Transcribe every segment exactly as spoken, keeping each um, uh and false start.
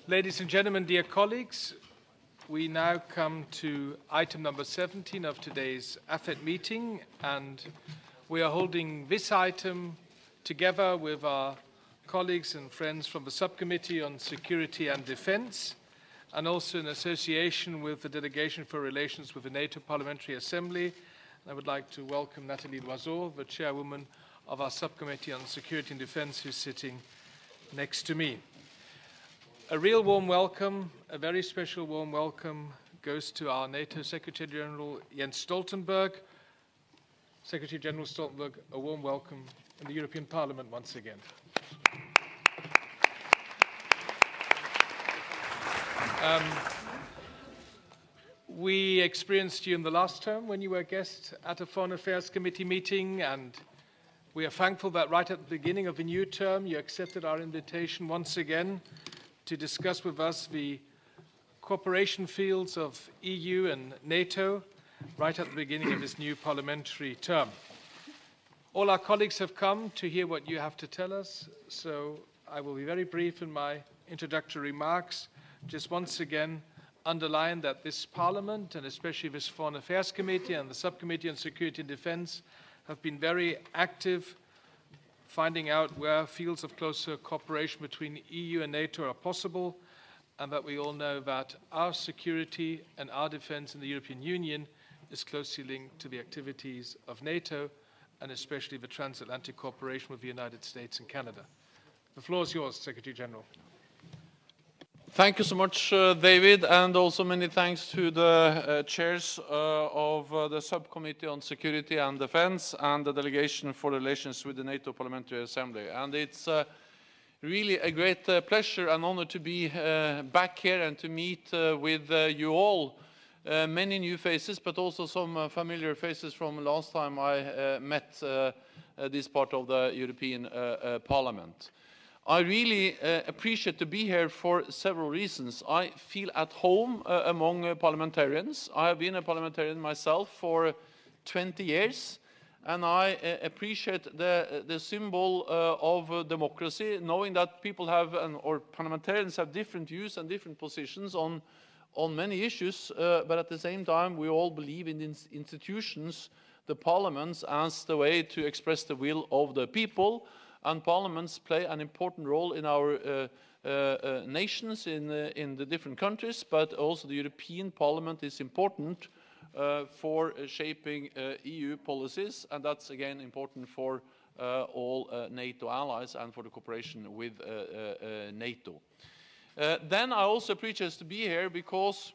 Ladies and gentlemen, dear colleagues, we now come to item number seventeen of today's A F E T meeting, and we are holding this item together with our colleagues and friends from the Subcommittee on Security and Defence, and also in association with the Delegation for Relations with the NATO Parliamentary Assembly. And I would like to welcome Nathalie Loiseau, the chairwoman of our Subcommittee on Security and Defence, who's sitting next to me. A real warm welcome, a very special warm welcome goes to our NATO Secretary General Jens Stoltenberg. Secretary General Stoltenberg, a warm welcome in the European Parliament once again. Um, we experienced you in the last term when you were a guest at a Foreign Affairs Committee meeting, and we are thankful that right at the beginning of the new term you accepted our invitation once again to discuss with us the cooperation fields of E U and NATO right at the beginning of this new parliamentary term. All our colleagues have come to hear what you have to tell us, so I will be very brief in my introductory remarks. Just once again underline that this Parliament, and especially this Foreign Affairs Committee and the Subcommittee on Security and Defence, have been very active finding out where fields of closer cooperation between E U and NATO are possible, and that we all know that our security and our defence in the European Union is closely linked to the activities of NATO, and especially the transatlantic cooperation with the United States and Canada. The floor is yours, Secretary General. Thank you so much, uh, David, and also many thanks to the uh, chairs uh, of uh, the Subcommittee on Security and Defence and the Delegation for Relations with the NATO Parliamentary Assembly. And it's uh, really a great uh, pleasure and honor to be uh, back here and to meet uh, with uh, you all. Uh, many new faces, but also some uh, familiar faces from last time I uh, met uh, uh, this part of the European uh, uh, Parliament. I really uh, appreciate to be here for several reasons. I feel at home uh, among uh, parliamentarians. I have been a parliamentarian myself for twenty years, and I uh, appreciate the, the symbol uh, of uh, democracy, knowing that people have, an, or parliamentarians have different views and different positions on, on many issues, uh, but at the same time we all believe in the institutions, the parliaments, as the way to express the will of the people. And parliaments play an important role in our uh, uh, uh, nations, in, uh, in the different countries, but also the European Parliament is important uh, for uh, shaping uh, E U policies, and that's again important for uh, all uh, NATO allies and for the cooperation with uh, uh, uh, NATO. Uh, then I also appreciate to be here because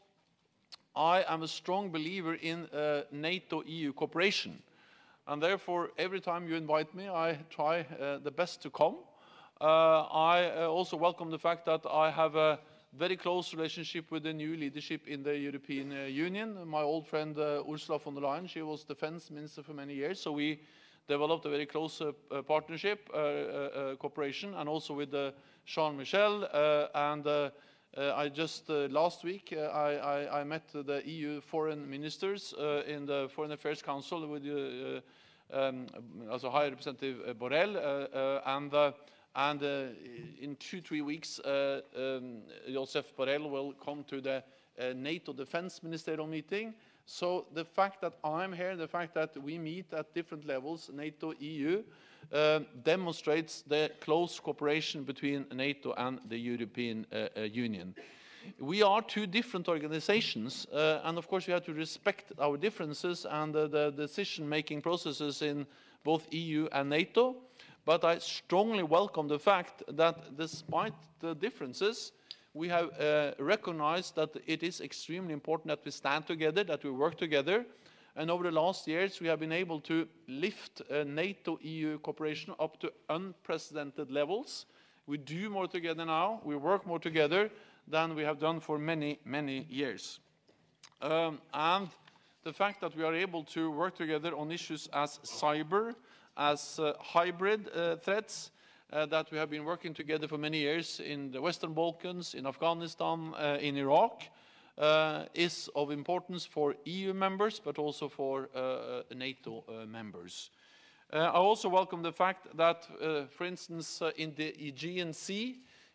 I am a strong believer in uh, NATO-E U cooperation. And therefore, every time you invite me, I try uh, the best to come. Uh, I uh, also welcome the fact that I have a very close relationship with the new leadership in the European uh, Union. My old friend uh, Ursula von der Leyen, she was defense minister for many years, so we developed a very close uh, uh, partnership, uh, uh, uh, cooperation, and also with uh, Charles Michel. Uh, and uh, uh, I just, uh, last week, uh, I, I, I met the E U foreign ministers uh, in the Foreign Affairs Council with uh, Um, also High Representative Borrell, uh, uh, and, uh, and uh, in two, three weeks, uh, um, Josep Borrell will come to the uh, NATO Defense Ministerial meeting. So the fact that I'm here, the fact that we meet at different levels, NATO, E U, uh, demonstrates the close cooperation between NATO and the European uh, uh, Union. We are two different organizations, uh, and of course we have to respect our differences and uh, the decision-making processes in both E U and NATO. But I strongly welcome the fact that despite the differences, we have uh, recognized that it is extremely important that we stand together, that we work together. And over the last years, we have been able to lift uh, NATO-E U cooperation up to unprecedented levels. We do more together now, we work more together than we have done for many, many years. Um, and the fact that we are able to work together on issues as cyber, as uh, hybrid uh, threats, uh, that we have been working together for many years in the Western Balkans, in Afghanistan, uh, in Iraq, uh, is of importance for E U members, but also for uh, NATO uh, members. Uh, I also welcome the fact that, uh, for instance, uh, in the Aegean Sea,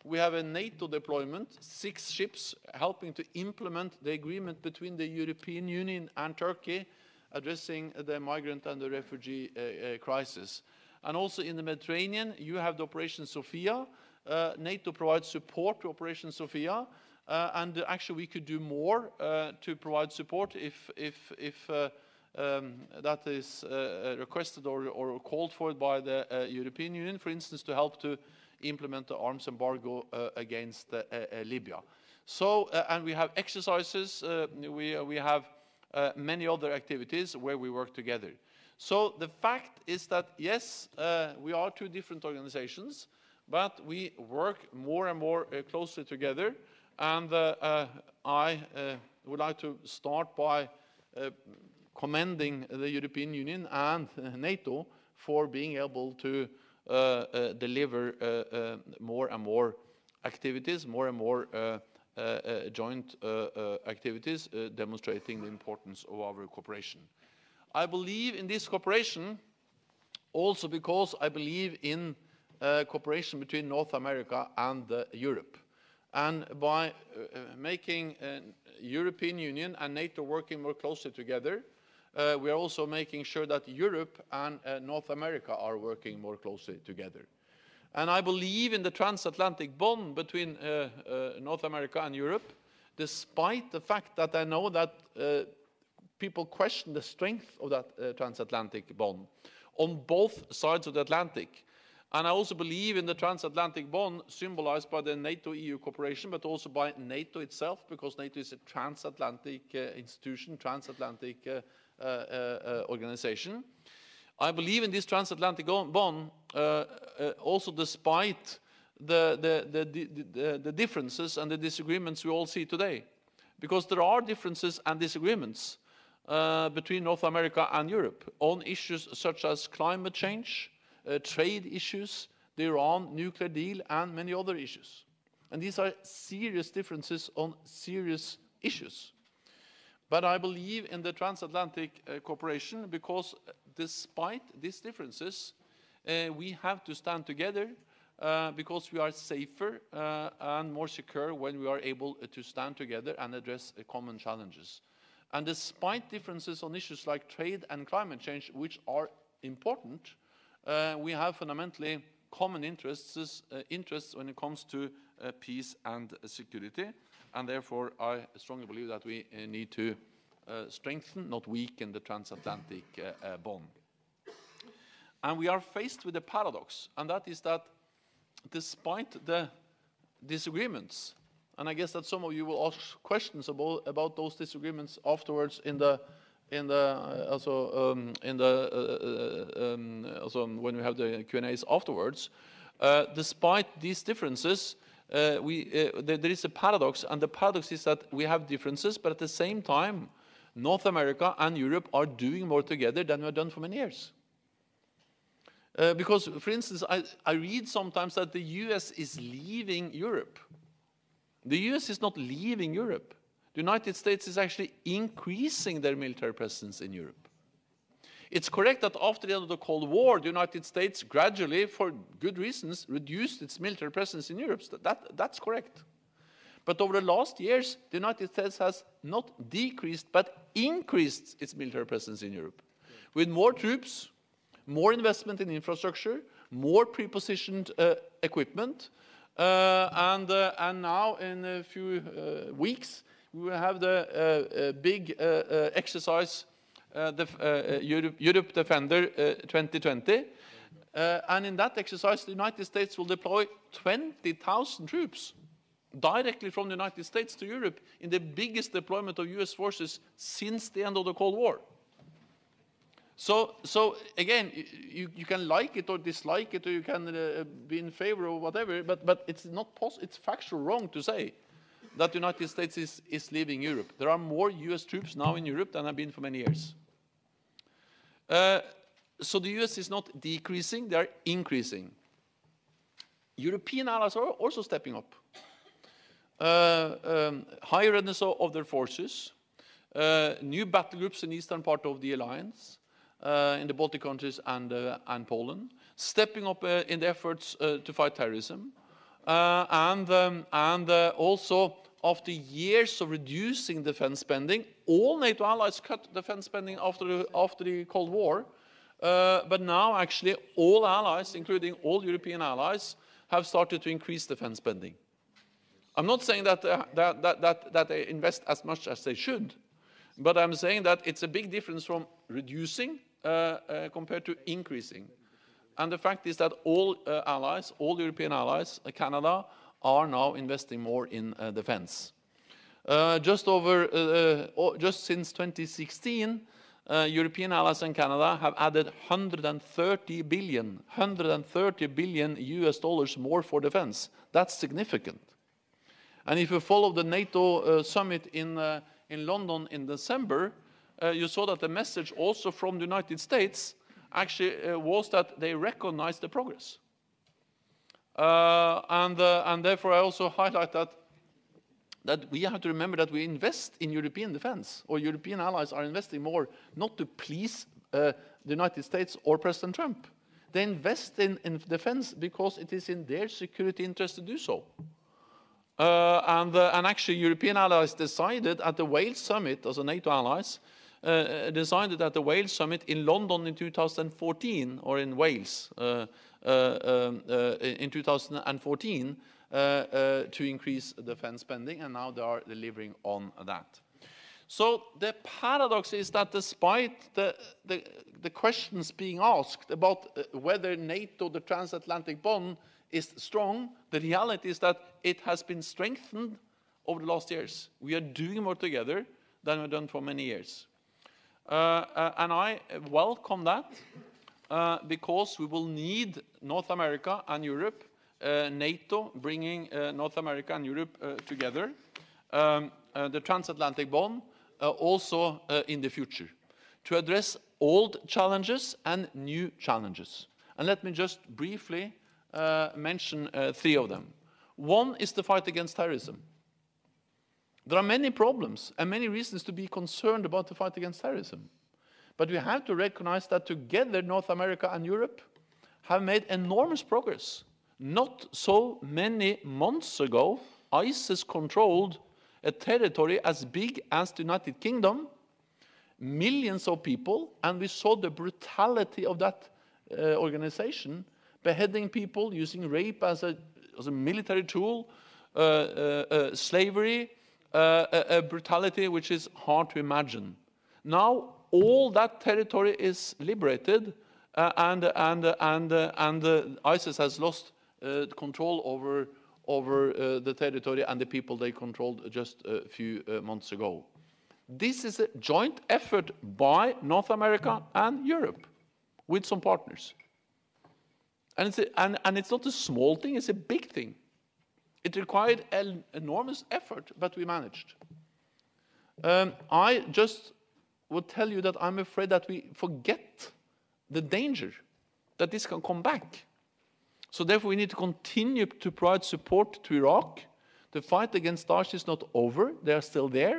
We have a NATO deployment, six ships helping to implement the agreement between the European Union and Turkey addressing the migrant and the refugee uh, uh, crisis. And also in the Mediterranean, you have the Operation Sophia. Uh, NATO provides support to Operation Sophia, uh, and actually we could do more uh, to provide support if, if, if uh, um, that is uh, requested or, or called for by the uh, European Union, for instance, to help to implement the arms embargo uh, against uh, uh, Libya. So, uh, and we have exercises, uh, we, uh, we have uh, many other activities where we work together. So the fact is that, yes, uh, we are two different organizations, but we work more and more uh, closely together. And uh, uh, I uh, would like to start by uh, commending the European Union and uh, NATO for being able to uh, uh, deliver uh, uh, more and more activities, more and more uh, uh, uh, joint uh, uh, activities uh, demonstrating the importance of our cooperation. I believe in this cooperation also because I believe in uh, cooperation between North America and uh, Europe. And by uh, making uh, European Union and NATO working more closely together, uh, we are also making sure that Europe and uh, North America are working more closely together. And I believe in the transatlantic bond between uh, uh, North America and Europe, despite the fact that I know that uh, people question the strength of that uh, transatlantic bond on both sides of the Atlantic. And I also believe in the transatlantic bond symbolized by the NATO-E U cooperation, but also by NATO itself, because NATO is a transatlantic uh, institution, transatlantic uh, uh, uh, organization. I believe in this transatlantic bond uh, uh, also despite the, the, the, the, the differences and the disagreements we all see today. Because there are differences and disagreements uh, between North America and Europe on issues such as climate change, Uh, trade issues, the Iran nuclear deal, and many other issues. And these are serious differences on serious issues. But I believe in the transatlantic uh, cooperation because despite these differences, uh, we have to stand together uh, because we are safer uh, and more secure when we are able to stand together and address uh, common challenges. And despite differences on issues like trade and climate change, which are important, Uh, we have fundamentally common interests, uh, interests when it comes to uh, peace and uh, security, and therefore I strongly believe that we uh, need to uh, strengthen, not weaken, the transatlantic uh, uh, bond. And we are faced with a paradox, and that is that despite the disagreements, and I guess that some of you will ask questions about, about those disagreements afterwards in the in the uh, also um, in the uh, um, also when we have the Q and A's afterwards, uh, despite these differences, uh, we uh, there, there is a paradox, and the paradox is that we have differences, but at the same time, North America and Europe are doing more together than we have done for many years. Uh, because, for instance, I, I read sometimes that the U S is leaving Europe. The U S is not leaving Europe. The United States is actually increasing their military presence in Europe. It's correct that after the end of the Cold War, the United States gradually, for good reasons, reduced its military presence in Europe. That, that's correct. But over the last years, the United States has not decreased, but increased its military presence in Europe. With more troops, more investment in infrastructure, more pre-positioned uh, equipment, uh, and, uh, and now in a few uh, weeks, we will have the uh, uh, big uh, uh, exercise, uh, the uh, Europe, Europe Defender uh, twenty twenty. Uh, and in that exercise, the United States will deploy twenty thousand troops directly from the United States to Europe in the biggest deployment of U S forces since the end of the Cold War. So, so again, you, you can like it or dislike it, or you can uh, be in favor or whatever, but, but it's not possible, it's factual wrong to say that the United States is, is leaving Europe. There are more U S troops now in Europe than have been for many years. Uh, so the U S is not decreasing, they are increasing. European allies are also stepping up. Uh, um, higher readiness of their forces, uh, new battle groups in the eastern part of the alliance, uh, in the Baltic countries and, uh, and Poland, stepping up uh, in the efforts uh, to fight terrorism, Uh, and um, and uh, also, after years of reducing defense spending, all NATO allies cut defense spending after the, after the Cold War. Uh, but now, actually, all allies, including all European allies, have started to increase defense spending. I'm not saying that, uh, that, that, that, that they invest as much as they should, but I'm saying that it's a big difference from reducing uh, uh, compared to increasing. And the fact is that all uh, allies, all European allies, uh, Canada, are now investing more in uh, defense. Uh, just over, uh, uh, just since twenty sixteen, uh, European allies and Canada have added one hundred thirty billion, one hundred thirty billion U S dollars more for defense. That's significant. And if you follow the NATO uh, summit in, uh, in London in December, uh, you saw that the message also from the United States actually uh, was that they recognized the progress. Uh, and, uh, and therefore I also highlight that, that we have to remember that we invest in European defense, or European allies are investing more, not to please uh, the United States or President Trump. They invest in, in defense because it is in their security interest to do so. Uh, and, uh, and actually European allies decided at the Wales summit, as a NATO allies, Uh, decided at the Wales summit in London in two thousand fourteen, or in Wales uh, uh, um, uh, in two thousand fourteen, uh, uh, to increase defense spending, and now they are delivering on that. So the paradox is that despite the, the, the questions being asked about uh, whether NATO, the transatlantic bond, is strong, the reality is that it has been strengthened over the last years. We are doing more together than we've done for many years. Uh, uh, and I welcome that uh, because we will need North America and Europe, uh, NATO bringing uh, North America and Europe uh, together, um, uh, the transatlantic bond uh, also uh, in the future, to address old challenges and new challenges. And let me just briefly uh, mention uh, three of them. One is the fight against terrorism. There are many problems and many reasons to be concerned about the fight against terrorism. But we have to recognize that together North America and Europe have made enormous progress. Not so many months ago, ISIS controlled a territory as big as the United Kingdom, millions of people, and we saw the brutality of that uh, organization, beheading people, using rape as a, as a military tool, uh, uh, uh, slavery, Uh, a, a brutality which is hard to imagine. Now all that territory is liberated, uh, and and and uh, and uh, ISIS has lost uh, control over over uh, the territory and the people they controlled just a few uh, months ago. This is a joint effort by North America and Europe, with some partners. And it's a, and, and it's not a small thing; it's a big thing. It required an enormous effort, but we managed. Um, I just would tell you that I'm afraid that we forget the danger, that this can come back. So therefore we need to continue to provide support to Iraq. The fight against Daesh is not over, they are still there.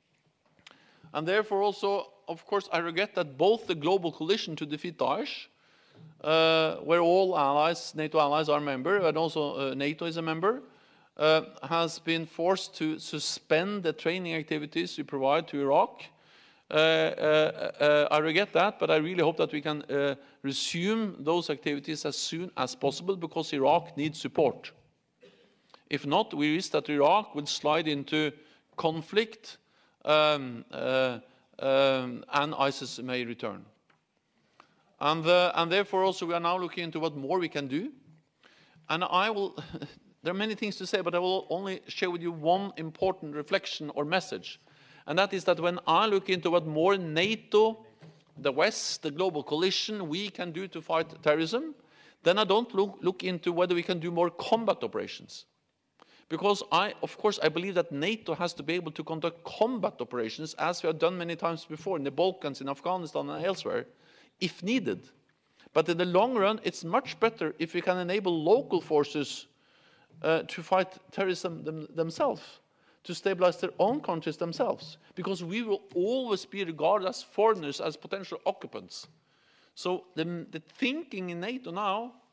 And therefore also, of course, I regret that both the global coalition to defeat Daesh, uh, where all allies, NATO allies are a member, and also uh, NATO is a member, Uh, has been forced to suspend the training activities we provide to Iraq. Uh, uh, uh, I regret that, but I really hope that we can uh, resume those activities as soon as possible, because Iraq needs support. If not, we risk that Iraq will slide into conflict, um, uh, um, and ISIS may return. And, uh, and therefore also we are now looking into what more we can do. And I will... There are many things to say, but I will only share with you one important reflection or message. And that is that when I look into what more NATO, the West, the global coalition, we can do to fight terrorism, then I don't look, look into whether we can do more combat operations. Because I, of course, I believe that NATO has to be able to conduct combat operations, as we have done many times before in the Balkans, in Afghanistan and elsewhere, if needed. But in the long run, it's much better if we can enable local forces Uh, to fight terrorism them, themselves, to stabilize their own countries themselves, because we will always be regarded as foreigners, as potential occupants. So the, the thinking in NATO now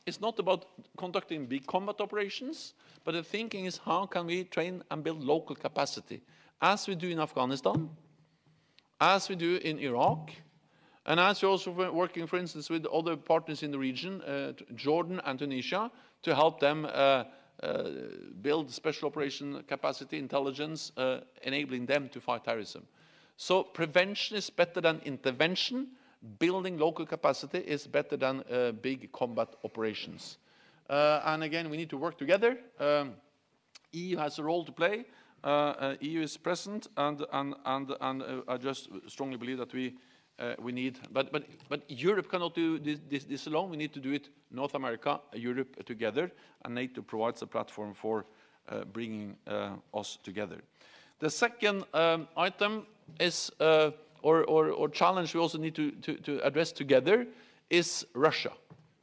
is not about conducting big combat operations, but the thinking is how can we train and build local capacity, as we do in Afghanistan, as we do in Iraq, and as we're also working, for instance, with other partners in the region, uh, Jordan and Tunisia, to help them uh, uh, build special operation capacity, intelligence, uh, enabling them to fight terrorism. So prevention is better than intervention. Building local capacity is better than uh, big combat operations. Uh, and again, we need to work together. Um, E U has a role to play. Uh, uh, E U is present, and, and, and, and uh, I just strongly believe that we, uh, we need, but, but, but Europe cannot do this, this, this alone. We need to do it North America, Europe together, and NATO provides a platform for uh, bringing uh, us together. The second um, item is, uh, or, or, or challenge we also need to, to, to address together is Russia.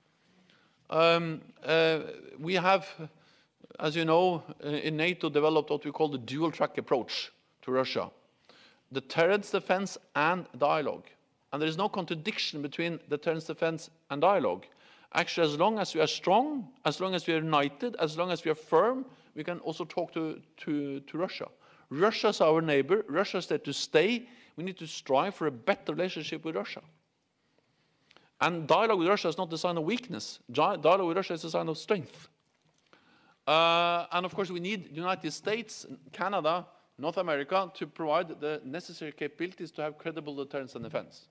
Um, uh, we have, as you know, in NATO developed what we call the dual-track approach to Russia. The deterrence defense and dialogue. And there is no contradiction between deterrence defense and dialogue. Actually, as long as we are strong, as long as we are united, as long as we are firm, we can also talk to, to, to Russia. Russia is our neighbor. Russia is there to stay. We need to strive for a better relationship with Russia. And dialogue with Russia is not a sign of weakness. Dialogue with Russia is a sign of strength. Uh, and of course, we need the United States, Canada, North America to provide the necessary capabilities to have credible deterrence and defense.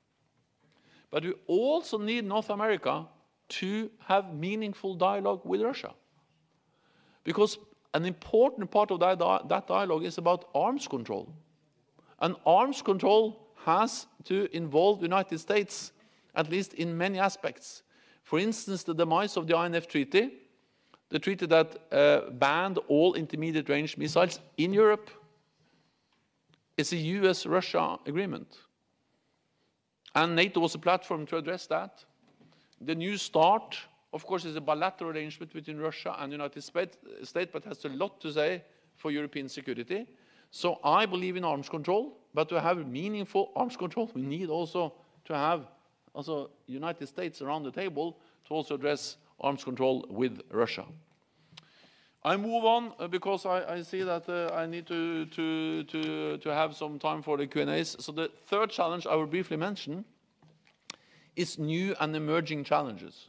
But we also need North America to have meaningful dialogue with Russia. Because an important part of that, that dialogue is about arms control. And arms control has to involve the United States, at least in many aspects. For instance, the demise of the I N F Treaty, the treaty that uh, banned all intermediate-range missiles in Europe, is a U S Russia agreement. And NATO was a platform to address that. The New START, of course, is a bilateral arrangement between Russia and the United States, but has a lot to say for European security. So I believe in arms control, but to have meaningful arms control, we need also to have also United States around the table to also address arms control with Russia. I move on uh, because I, I see that uh, I need to, to, to, to have some time for the Q and A's. So the third challenge I will briefly mention is new and emerging challenges.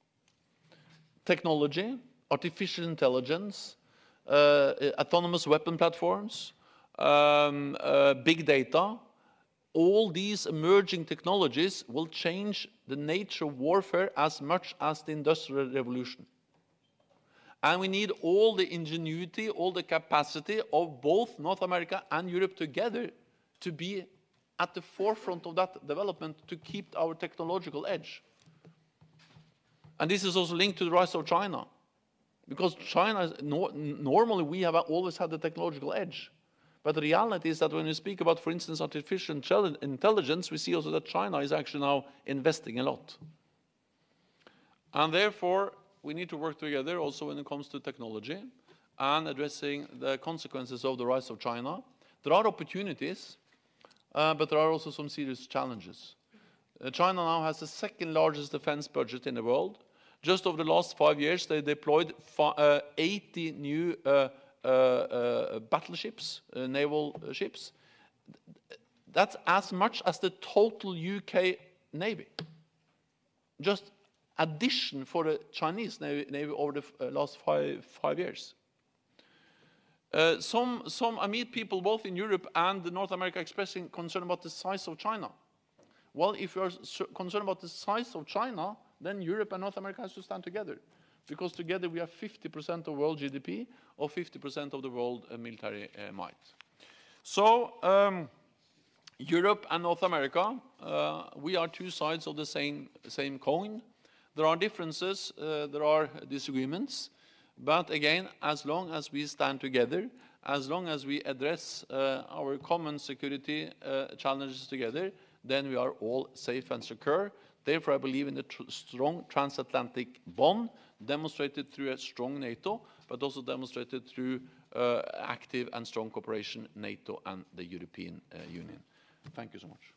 Technology, artificial intelligence, uh, autonomous weapon platforms, um, uh, big data. All these emerging technologies will change the nature of warfare as much as the Industrial Revolution. And we need all the ingenuity, all the capacity of both North America and Europe together to be at the forefront of that development to keep our technological edge. And this is also linked to the rise of China. Because China, is, no, normally we have always had the technological edge. But the reality is that when we speak about, for instance, artificial intelligence, we see also that China is actually now investing a lot. And therefore, we need to work together also when it comes to technology and addressing the consequences of the rise of China. There are opportunities, uh, but there are also some serious challenges. Uh, China now has the second largest defense budget in the world. Just over the last five years, they deployed uh, eighty new uh, uh, uh, battleships, uh, naval ships. That's as much as the total U K Navy. Just addition for the Chinese Navy, Navy over the uh, last five, five years. Uh, some, some, I meet people both in Europe and North America expressing concern about the size of China. Well, if you are concerned about the size of China, then Europe and North America has to stand together. Because together we have fifty percent of world G D P or fifty percent of the world uh, military uh, might. So, um, Europe and North America, uh, we are two sides of the same, same coin. There are differences, uh, there are disagreements, but again, as long as we stand together, as long as we address uh, our common security uh, challenges together, then we are all safe and secure. Therefore, I believe in the tr strong transatlantic bond, demonstrated through a strong NATO, but also demonstrated through uh, active and strong cooperation, NATO and the European uh, Union. Thank you so much.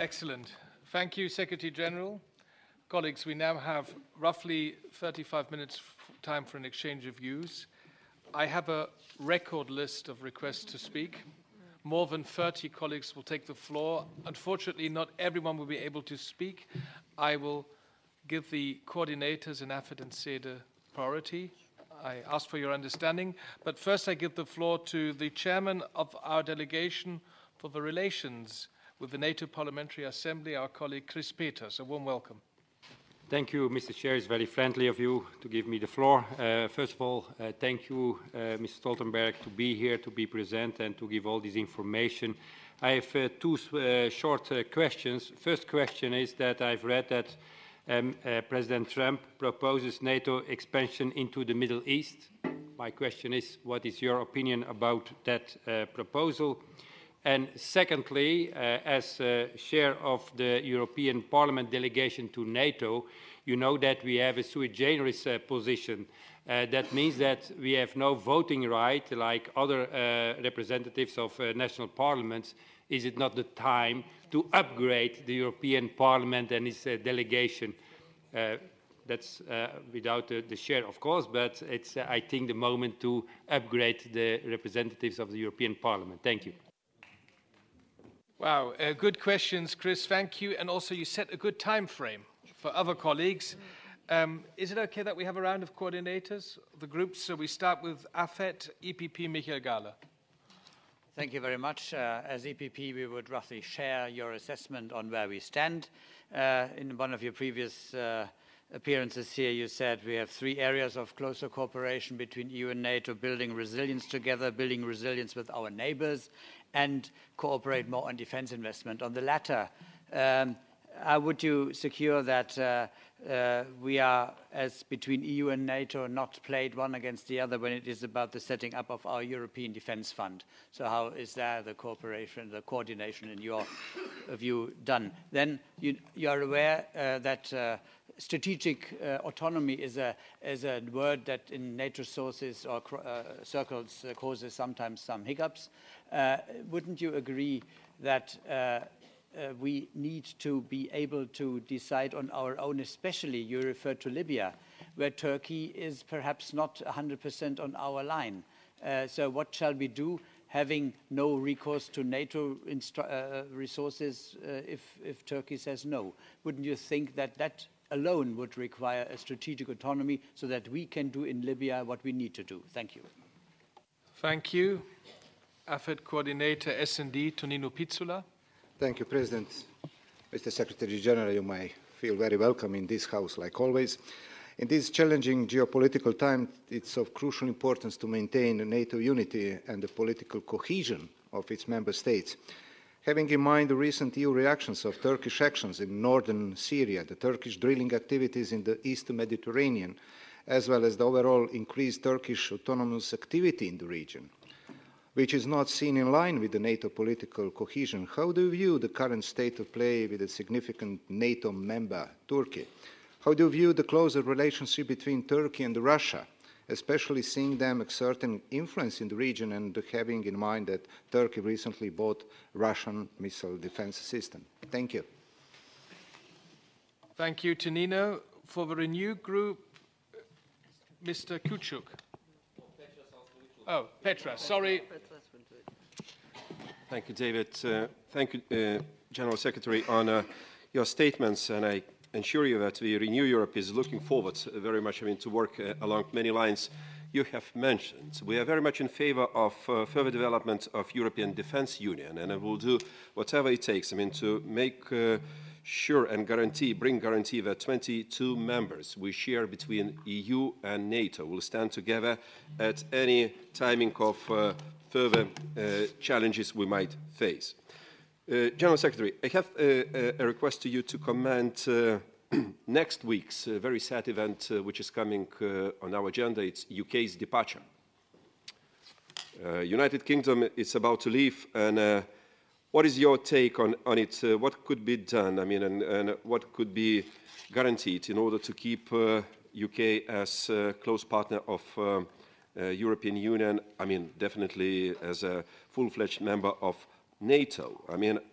Excellent. Thank you, Secretary General. Colleagues, we now have roughly thirty-five minutes time for an exchange of views. I have a record list of requests to speak. More than thirty colleagues will take the floor. Unfortunately, not everyone will be able to speak. I will give the coordinators in AFET and SEDE priority. I ask for your understanding. But first, I give the floor to the chairman of our delegation for the relations with the NATO Parliamentary Assembly, our colleague Chris Peters. A warm welcome. Thank you, Mister Chair. It's very friendly of you to give me the floor. Uh, first of all, uh, thank you, uh, Mister Stoltenberg, to be here, to be present, and to give all this information. I have uh, two uh, short uh, questions. First question is that I've read that um, uh, President Trump proposes NATO expansion into the Middle East. My question is, what is your opinion about that uh, proposal? And secondly, uh, as uh, chair of the European Parliament delegation to NATO, you know that we have a sui generis uh, position. Uh, that means that we have no voting right like other uh, representatives of uh, national parliaments. Is it not the time to upgrade the European Parliament and its uh, delegation? Uh, that's uh, without the, the chair, of course, but it's, uh, I think, the moment to upgrade the representatives of the European Parliament. Thank you. Wow, uh, good questions, Chris. Thank you. And also, you set a good time frame for other colleagues. Um, is it okay that we have a round of coordinators, the groups? So we start with AFET, E P P, Michael Gahler. Thank you very much. Uh, as E P P, we would roughly share your assessment on where we stand. Uh, in one of your previous uh, appearances here, you said we have three areas of closer cooperation between E U and NATO: building resilience together, building resilience with our neighbors, and cooperate more on defense investment. On the latter, um, how would you secure that uh, uh, we are, as between E U and NATO, not played one against the other when it is about the setting up of our European Defence Fund? So how is there the cooperation, the coordination in your view done? Then you, you are aware uh, that uh, strategic uh, autonomy is a, is a word that in NATO sources or uh, circles uh, causes sometimes some hiccups. Uh, wouldn't you agree that uh, uh, we need to be able to decide on our own, especially you referred to Libya, where Turkey is perhaps not one hundred percent on our line? Uh, so what shall we do, having no recourse to NATO uh, resources uh, if, if Turkey says no? Wouldn't you think that that alone would require a strategic autonomy so that we can do in Libya what we need to do? Thank you. Thank you. AFET Coordinator S and D, Tonino Pizzula. Thank you, President. Mister Secretary General, you may feel very welcome in this House, like always. In this challenging geopolitical time, it's of crucial importance to maintain NATO unity and the political cohesion of its member states. Having in mind the recent E U reactions of Turkish actions in northern Syria, the Turkish drilling activities in the Eastern Mediterranean, as well as the overall increased Turkish autonomous activity in the region, which is not seen in line with the NATO political cohesion, how do you view the current state of play with a significant NATO member, Turkey? How do you view the closer relationship between Turkey and Russia, especially seeing them exerting influence in the region and having in mind that Turkey recently bought Russian missile defense system? Thank you. Thank you, Tonino. For the Renew Group, Mister Kuchuk. Oh, Petra, sorry. Thank you, David. Uh, thank you, uh, General Secretary, on uh, your statements, and I ensure you that the Renew Europe is looking forward uh, very much I mean, to work uh, along many lines you have mentioned. We are very much in favor of uh, further development of European Defence Union, and I will do whatever it takes I mean, to make uh, sure and guarantee, bring guarantee that twenty-two members we share between E U and NATO will stand together at any timing of uh, further uh, challenges we might face. Uh, General Secretary, I have a, a request to you to comment uh, next week's uh, very sad event uh, which is coming uh, on our agenda. It's U K's departure. Uh, United Kingdom is about to leave, and uh, what is your take on, on it? Uh, what could be done, I mean, and, and what could be guaranteed in order to keep uh, U K as a close partner of uh, uh, European Union, I mean, definitely as a full-fledged member of NATO? I mean,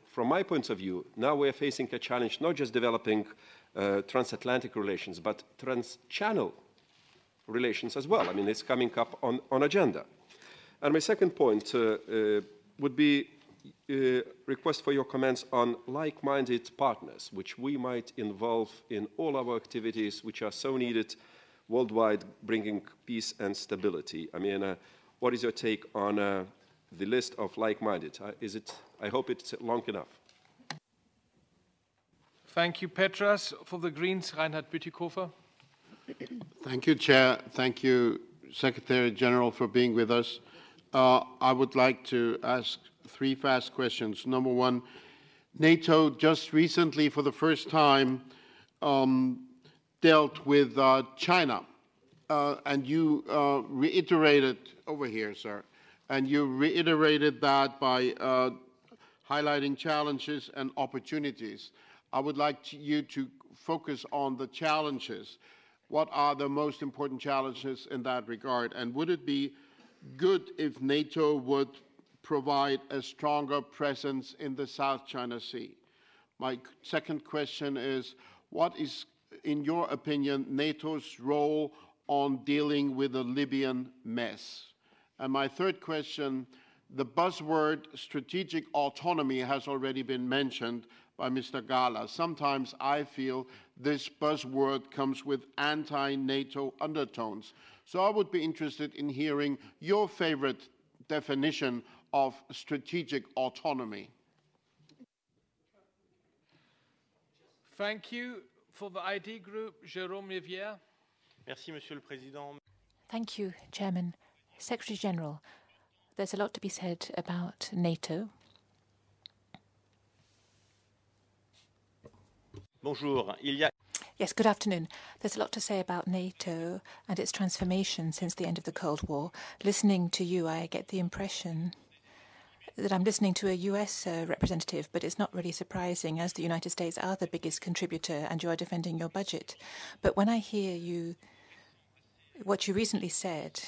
from my point of view, now we are facing a challenge, not just developing uh, transatlantic relations, but trans-channel relations as well. I mean, it's coming up on, on agenda. And my second point uh, uh, would be uh, request for your comments on like-minded partners, which we might involve in all our activities, which are so needed worldwide, bringing peace and stability. I mean, uh, what is your take on uh, the list of like-minded? Uh, is it, I hope it's long enough. Thank you, Petras. For the Greens, Reinhard Bütikofer. Thank you, Chair. Thank you, Secretary General, for being with us. Uh, I would like to ask three fast questions. Number one, NATO just recently, for the first time, um, dealt with uh, China, uh, and you uh, reiterated, over here, sir, and you reiterated that by uh, highlighting challenges and opportunities. I would like to, you to focus on the challenges. What are the most important challenges in that regard? And would it be good if NATO would provide a stronger presence in the South China Sea? My second question is, what is, in your opinion, NATO's role on dealing with the Libyan mess? And my third question, the buzzword strategic autonomy has already been mentioned by Mister Gala. Sometimes I feel this buzzword comes with anti-NATO undertones. So I would be interested in hearing your favorite definition of strategic autonomy. Thank you. For the I D Group, Jérôme Rivière. Merci, Monsieur le Président. Thank you, Chairman. Secretary General, there's a lot to be said about NATO. Bonjour. Il y a... Yes, good afternoon. There's a lot to say about NATO and its transformation since the end of the Cold War. Listening to you, I get the impression that I'm listening to a U S uh, representative, but it's not really surprising, as the United States are the biggest contributor and you are defending your budget. But when I hear you, what you recently said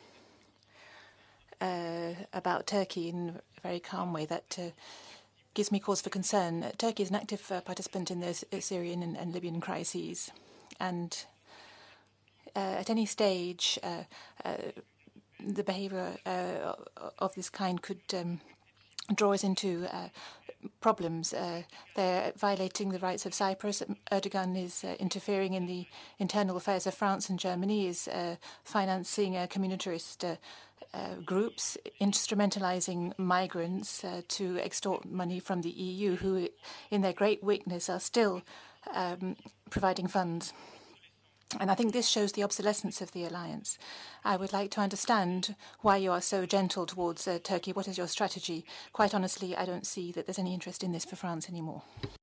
uh, about Turkey in a very calm way, that uh, gives me cause for concern. Turkey is an active uh, participant in the Syrian and, and Libyan crises, and uh, at any stage, uh, uh, the behaviour uh, of this kind could um, draw us into uh, problems. Uh, they're violating the rights of Cyprus. Erdogan is uh, interfering in the internal affairs of France, and Germany is uh, financing uh, communitarist uh, uh, groups, instrumentalizing migrants uh, to extort money from the E U, who, in their great weakness, are still um, providing funds. And I think this shows the obsolescence of the alliance. I would like to understand why you are so gentle towards uh, Turkey. What is your strategy? Quite honestly, I don't see that there's any interest in this for France anymore.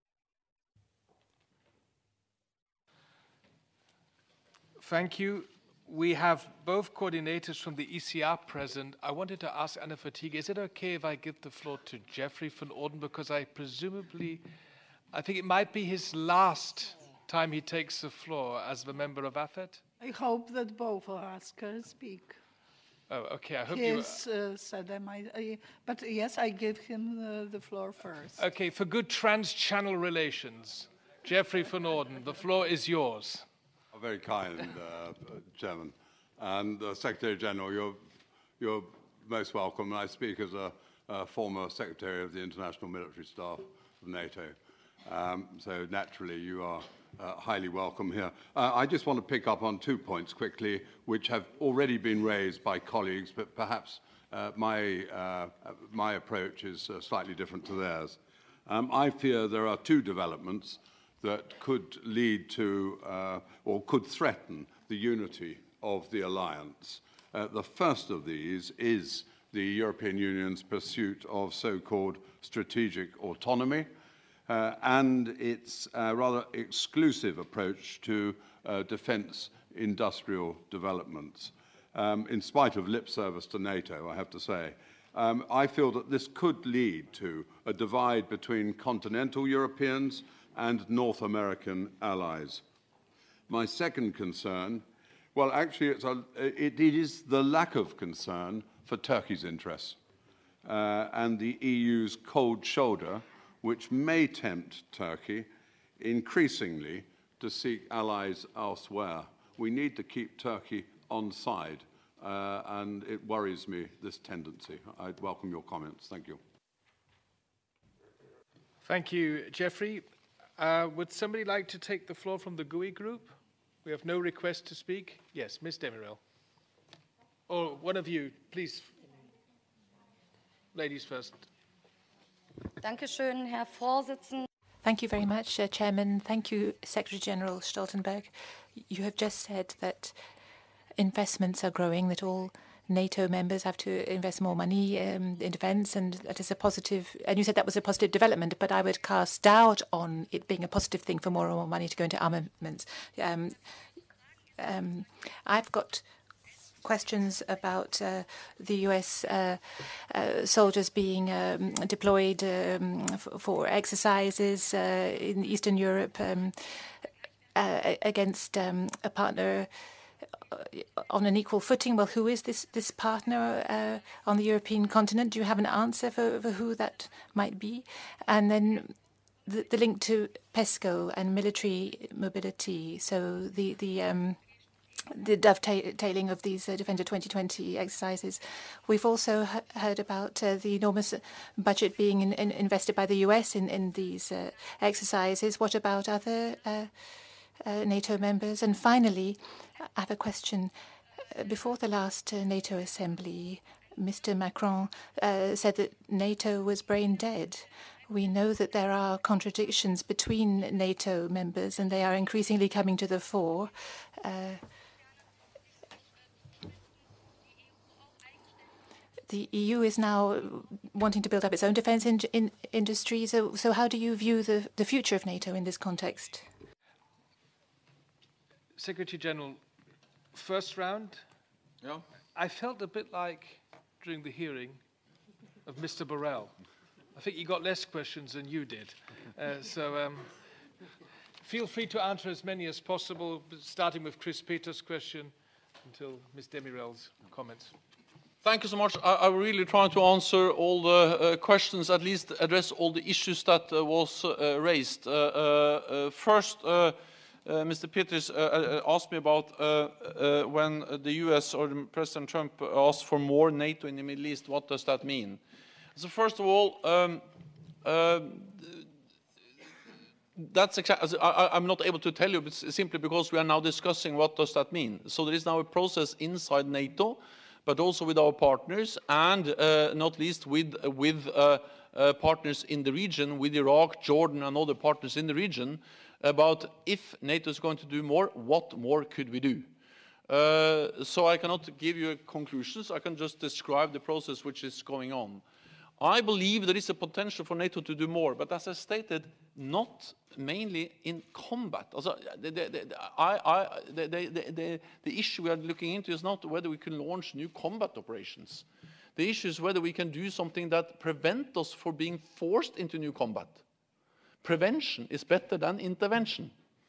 Thank you. We have both coordinators from the E C R present. I wanted to ask Anna Fatigue, is it okay if I give the floor to Jeffrey van Orden? Because I presumably, I think it might be his last time he takes the floor as the member of AFET? I hope that both of us can speak. Oh, okay. I hope he you... is, uh, said I might, I, but yes, I give him uh, the floor first. Okay, for good trans-channel relations, Jeffrey van Orden, the floor is yours. Oh, very kind, uh, Chairman. And uh, Secretary General, you're, you're most welcome. And I speak as a, a former Secretary of the International Military Staff of NATO. Um, so naturally, you are uh, highly welcome here. Uh, I just want to pick up on two points quickly, which have already been raised by colleagues, but perhaps uh, my, uh, my approach is uh, slightly different to theirs. Um, I fear there are two developments that could lead to uh, or could threaten the unity of the alliance. Uh, the first of these is the European Union's pursuit of so-called strategic autonomy, Uh, and its uh, rather exclusive approach to uh, defence industrial developments. Um, in spite of lip service to NATO, I have to say, um, I feel that this could lead to a divide between continental Europeans and North American allies. My second concern, well, actually, it's a, it, it is the lack of concern for Turkey's interests uh, and the E U's cold shoulder which may tempt Turkey increasingly to seek allies elsewhere. We need to keep Turkey on side, uh, and it worries me, this tendency. I'd welcome your comments. Thank you. Thank you, Jeffrey. Uh, would somebody like to take the floor from the G U I group? We have no request to speak. Yes, Miz Demirel. Or one of you, please. Ladies first. Dankeschön, Herr Vorsitzender. Thank you very much, uh, Chairman. Thank you, Secretary General Stoltenberg. You have just said that investments are growing, that all NATO members have to invest more money um, in defence, and that is a positive, and you said that was a positive development, but I would cast doubt on it being a positive thing for more and more money to go into armaments. Um, um, I've got questions about uh, the U S uh, uh, soldiers being um, deployed um, for exercises uh, in Eastern Europe um, uh, against um, a partner on an equal footing. Well, who is this this partner uh, on the European continent? Do you have an answer for, for who that might be? And then the, the link to PESCO and military mobility. So the the um, the dovetailing of these uh, Defender twenty twenty exercises. We've also heard about uh, the enormous budget being in, in invested by the U S in, in these uh, exercises. What about other uh, uh, NATO members? And finally, I have a question. Before the last uh, NATO assembly, Mister Macron uh, said that NATO was brain dead. We know that there are contradictions between NATO members, and they are increasingly coming to the fore. Uh, The E U is now wanting to build up its own defence in, in industry. So, so how do you view the, the future of NATO in this context? Secretary General, first round. Yeah. I felt a bit like during the hearing of Mister Borrell. I think he got less questions than you did. Uh, so um, feel free to answer as many as possible, starting with Chris Peters' question until Miz Demirel's comments. Thank you so much. I, I really try to answer all the uh, questions, at least address all the issues that uh, was uh, raised. Uh, uh, first, uh, uh, Mister Peters uh, asked me about uh, uh, when the U S or President Trump asked for more NATO in the Middle East, what does that mean? So first of all, um, uh, that's exactly, I, I'm not able to tell you, but simply because we are now discussing what does that mean. So there is now a process inside NATO, but also with our partners, and uh, not least with, with uh, uh, partners in the region, with Iraq, Jordan, and other partners in the region, about if NATO is going to do more, what more could we do? Uh, so I cannot give you conclusions. I can just describe the process which is going on. I believe there is a potential for NATO to do more, but as I stated, not mainly in combat. Also, the, the, the, I, I, the, the, the, the issue we are looking into is not whether we can launch new combat operations. The issue is whether we can do something that prevents us from being forced into new combat. Prevention is better than intervention.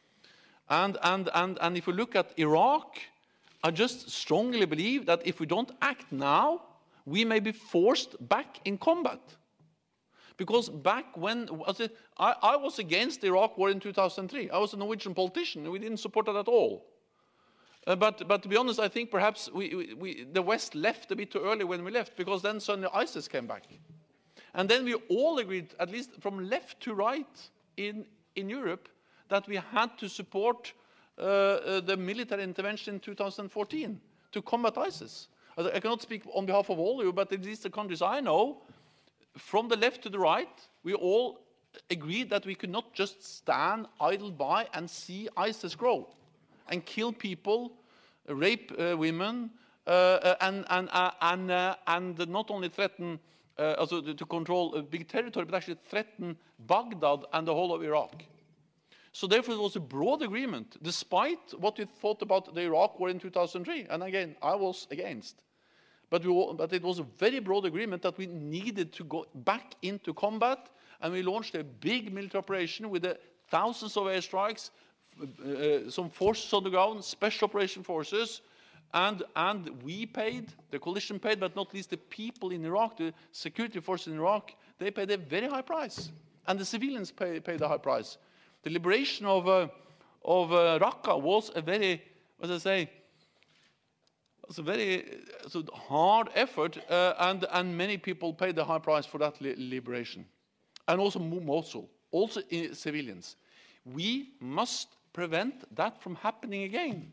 And, and, and, and if we look at Iraq, I just strongly believe that if we don't act now, we may be forced back in combat. Because back when, was it, I, I was against the Iraq war in two thousand three. I was a Norwegian politician, and we didn't support that at all. Uh, but, but to be honest, I think perhaps we, we, we, the West left a bit too early when we left, because then suddenly ISIS came back. And then we all agreed, at least from left to right in, in Europe, that we had to support uh, uh, the military intervention in two thousand fourteen to combat ISIS. I cannot speak on behalf of all of you, but at least the countries I know, from the left to the right, we all agreed that we could not just stand idle by and see ISIS grow and kill people, rape uh, women, uh, and, and, uh, and, uh, and not only threaten uh, also to control a big territory, but actually threaten Baghdad and the whole of Iraq. So therefore, it was a broad agreement, despite what we thought about the Iraq war in two thousand three. And again, I was against. But, we, but it was a very broad agreement that we needed to go back into combat, and we launched a big military operation with the thousands of airstrikes, uh, some forces on the ground, special operation forces, and, and we paid, the coalition paid, but not least the people in Iraq, the security forces in Iraq, they paid a very high price. and the civilians pay, pay the high price. The liberation of, uh, of uh, Raqqa was a very, what I say, was a very uh, hard effort, uh, and, and many people paid the high price for that li liberation. And also Mosul, also in civilians. We must prevent that from happening again.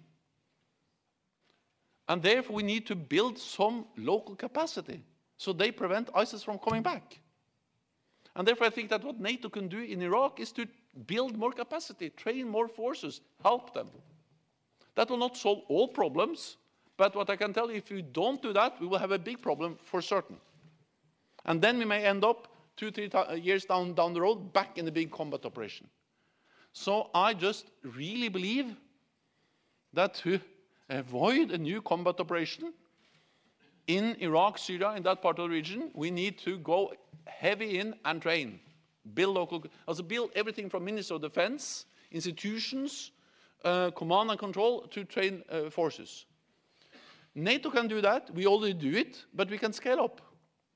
And therefore we need to build some local capacity so they prevent ISIS from coming back. And therefore I think that what NATO can do in Iraq is to build more capacity, train more forces, help them. That will not solve all problems, but what I can tell you, if we don't do that, we will have a big problem for certain. And then we may end up two, three years down, down the road, back in the big combat operation. So I just really believe that to avoid a new combat operation in Iraq, Syria, in that part of the region, we need to go heavy in and train. Build local, also build everything from Ministry of Defense, institutions, uh, command and control to train uh, forces. NATO can do that. We already do it, but we can scale up.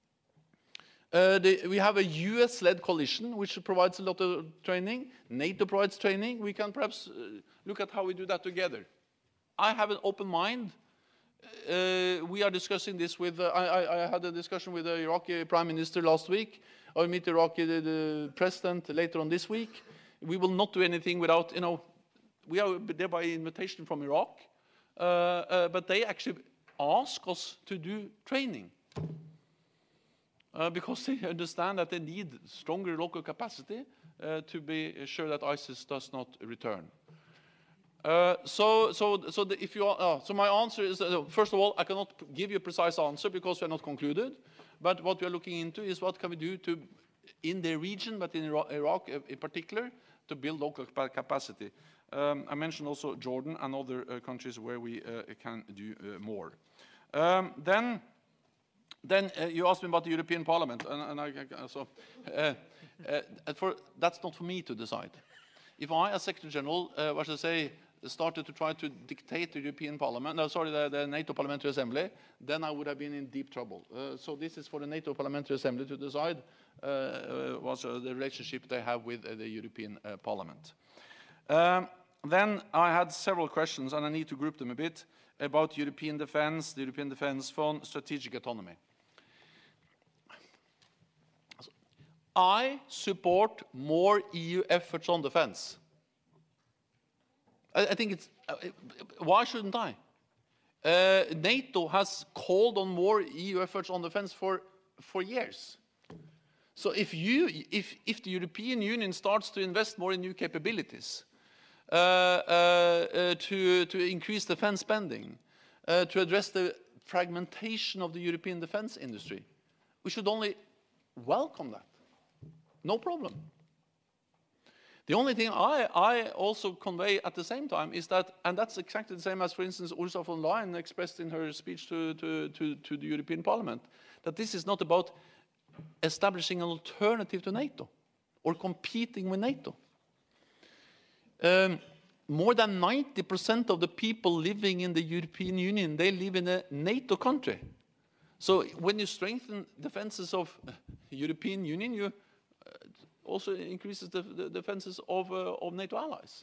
Uh, the, we have a U S-led coalition which provides a lot of training. NATO provides training. We can perhaps uh, look at how we do that together. I have an open mind. Uh, we are discussing this with, uh, I, I had a discussion with the Iraqi Prime Minister last week. I will meet the Iraqi the, the President later on this week. We will not do anything without, you know, we are there by invitation from Iraq, uh, uh, but they actually ask us to do training. Uh, because they understand that they need stronger local capacity uh, to be sure that ISIS does not return. Uh, so, so, so, the, if you are, uh, so my answer is, uh, first of all, I cannot give you a precise answer because we are not concluded. But what we are looking into is what can we do to, in the region, but in Iraq, Iraq in particular, to build local capacity. Um, I mentioned also Jordan and other uh, countries where we uh, can do uh, more. Um, then. Then uh, you asked me about the European Parliament, and, and I, I, so uh, uh, for, that's not for me to decide. If I, as Secretary General, uh, what should I say, started to try to dictate the European Parliament, no, sorry, the, the NATO Parliamentary Assembly, then I would have been in deep trouble. Uh, so this is for the NATO Parliamentary Assembly to decide uh, uh, what's uh, the relationship they have with uh, the European uh, Parliament. Um, then I had several questions, and I need to group them a bit, about European defense, the European Defense Fund, strategic autonomy. I support more E U efforts on defense. I, I think it's, uh, why shouldn't I? Uh, NATO has called on more E U efforts on defense for, for years. So if, you, if, if the European Union starts to invest more in new capabilities, uh, uh, uh, to, to increase defense spending, uh, to address the fragmentation of the European defense industry, we should only welcome that. No problem. The only thing I, I also convey at the same time is that, and that's exactly the same as, for instance, Ursula von der Leyen expressed in her speech to, to, to, to the European Parliament, that this is not about establishing an alternative to NATO or competing with NATO. Um, more than ninety percent of the people living in the European Union, they live in a NATO country. So when you strengthen defenses of the European Union, you also increases the, the defenses of, uh, of NATO allies.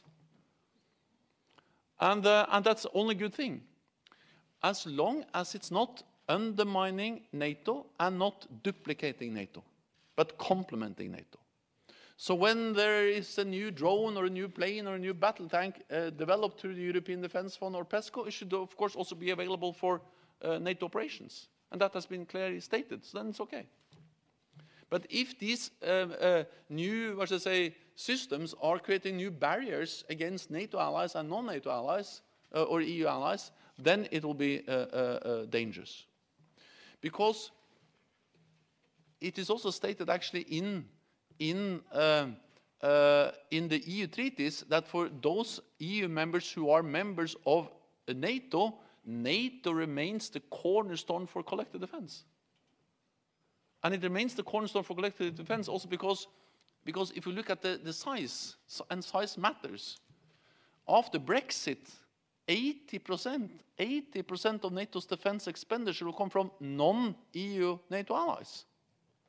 And, uh, and that's the only good thing, as long as it's not undermining NATO and not duplicating NATO, but complementing NATO. So when there is a new drone or a new plane or a new battle tank uh, developed through the European Defence Fund or PESCO, it should of course also be available for uh, NATO operations. And that has been clearly stated, so then it's okay. But if these uh, uh, new, what should I say, systems are creating new barriers against NATO allies and non-NATO allies uh, or E U allies, then it will be uh, uh, uh, dangerous. Because it is also stated actually in, in, uh, uh, in the E U treaties that for those E U members who are members of NATO, NATO remains the cornerstone for collective defense. And it remains the cornerstone for collective defense also because, because if you look at the, the size, and size matters, after Brexit, eighty percent, eighty percent of NATO's defense expenditure will come from non-E U NATO allies.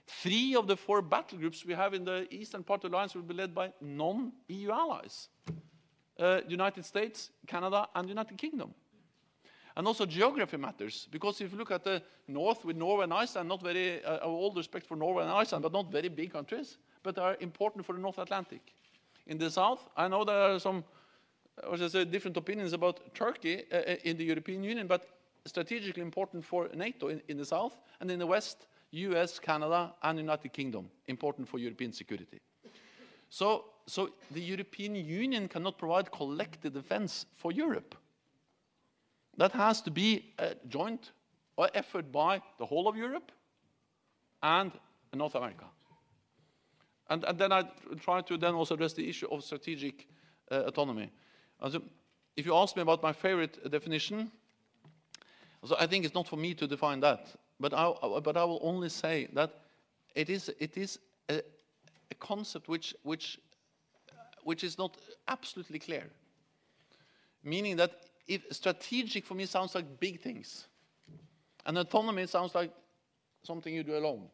Three of the four battle groups we have in the eastern part of the alliance will be led by non-E U allies. Uh, United States, Canada, and United Kingdom. And also geography matters, because if you look at the north with Norway and Iceland, not very, uh, all respect for Norway and Iceland, but not very big countries, but are important for the North Atlantic. In the south, I know there are some, or should I say, different opinions about Turkey uh, in the European Union, but strategically important for NATO in, in the south, and in the west, U S, Canada, and United Kingdom, important for European security. So, so the European Union cannot provide collective defense for Europe. That has to be a joint effort by the whole of Europe and North America. And, and then I try to then also address the issue of strategic uh, autonomy. Also, if you ask me about my favorite definition, so I think it's not for me to define that, but I, but I will only say that it is, it is a, a concept which, which, which is not absolutely clear, meaning that if strategic for me sounds like big things, and autonomy sounds like something you do alone.